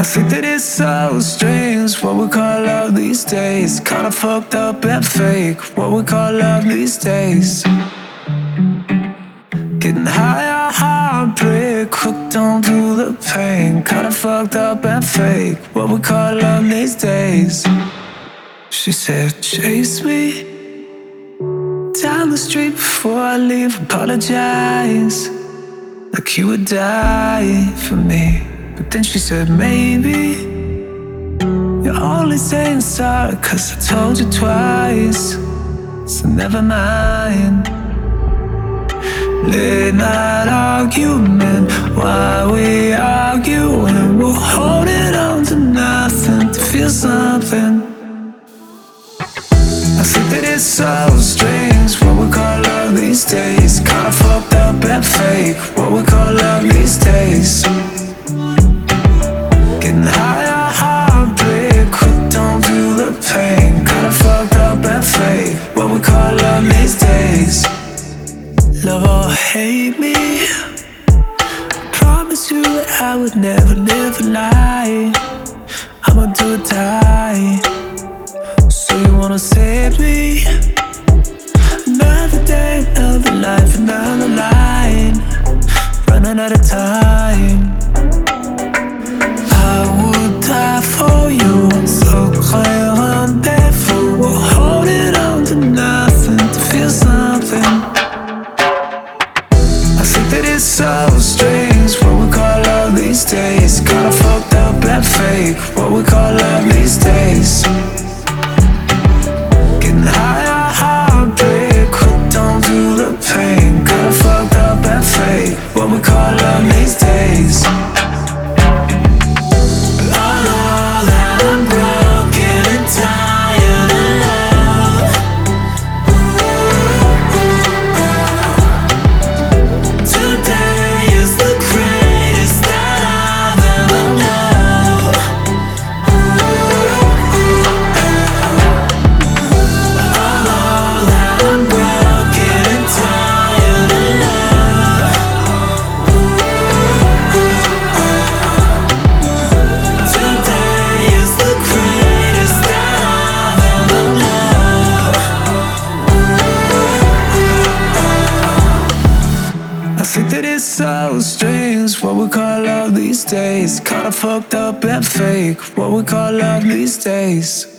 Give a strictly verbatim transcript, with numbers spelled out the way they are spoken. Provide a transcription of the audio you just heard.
think that it's so strange what we call love these days. Kinda fucked up and fake what we call love these days. Getting higher, heartbreak, hooked onto the pain. Kinda fucked up and fake what we call love these days. She said, chase me down the street before I leave, apologize like you would die for me. But then she said, maybe you're only saying sorry cause I told you twice, so never mind. Late night argument, why we arguing? We're holding on to nothing to feel something. I think that it's so strange what we call love these days. Kinda fucked up and fake what we call love these days. Getting higher, heartbreak, hooked onto the pain. Kinda fucked up and fake what we call love these days. Love or hate me, promise you that I would never live a lie. I'ma do or die. So you wanna save me? Another day, another life, another line, running out of time. I would die for you, so clear rendezvous. We're holding on to nothing to feel something. I think that it's so strange what we call love these days. Kinda fucked up and fake what we call love these days. Getting higher, heartbreak, hooked onto the pain. Kinda fucked up and fake what we call love these days. I think that it's so strange what we call love these days. Kinda fucked up and fake what we call love these days.